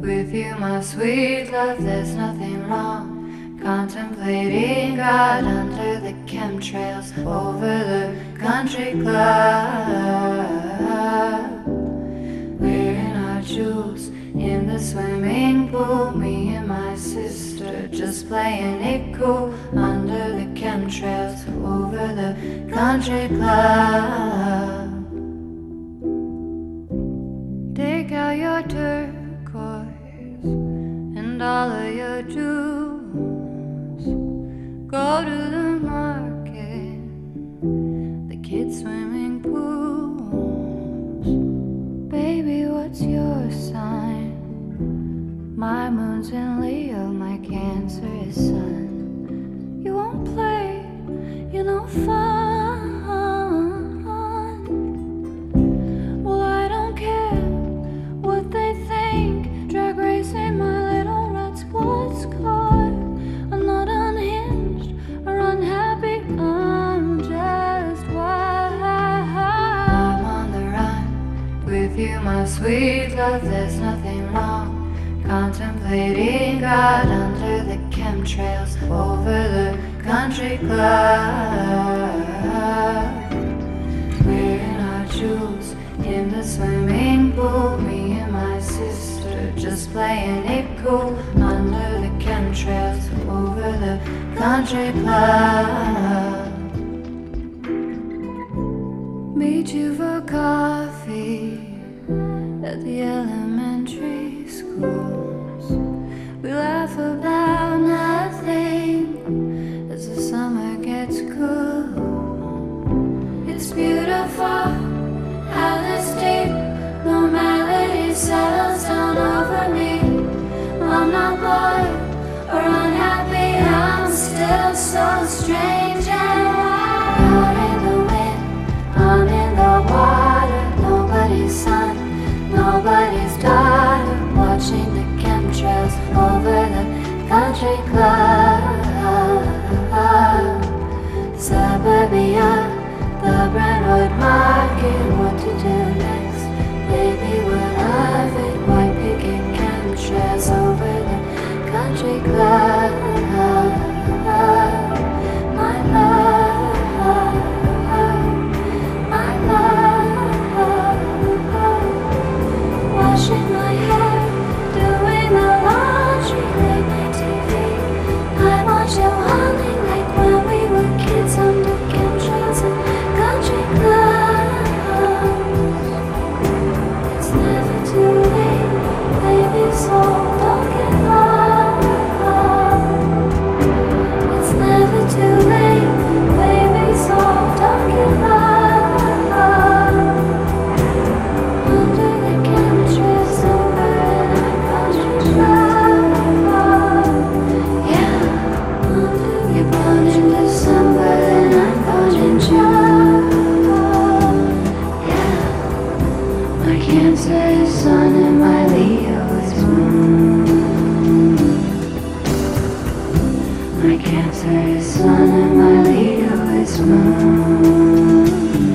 With you, my sweet love, there's nothing wrong. Contemplating God under the chemtrails over the country club. Wearing our jewels in the swimming pool. Me and my sister just playing it cool under the chemtrails over the country club. Take out your turquoise and all of your jewels. Go to the market, the kids' swimming pools. Baby, what's your sign? My moon's in Leo, my Cancer is Sun. You won't play, you know, fun. Well, I don't care what they think. Drag racing my little red sports car. I'm not unhinged or unhappy, I'm just wild. I'm on the run with you, my sweet love, there's nothing wrong. Contemplating God under the chemtrails over the country club. Wearing our jewels in the swimming pool. Me and my sister just playing it cool under the chemtrails over the country club. Meet you for coffee at the elementary schools. We laugh about nothing as the summer gets cool. It's beautiful how this deep normality settles down over me. I'm not bored or unhappy, I'm still so strange and wild. Out in the wind, I'm in the water. Nobody's son, nobody's daughter. Watching the chemtrails over the country club. Suburbia, the Brentwood Market. What to do next? Baby, we'll love it. White picket chemtrails over the country club. My love, my love. Washing my hair, doing the laundry, late night TV. I want you honey like when we were kids under chemtrails and country clubs. It's never too late, baby, so don't give up. It's never too late, baby, so don't give up. Under the chemtrails over in our country club. Yeah, you're born in December and I'm born in June. Yeah, my Cancer is Sun and my Leo is Moon. My Cancer is Sun and my Leo is Moon.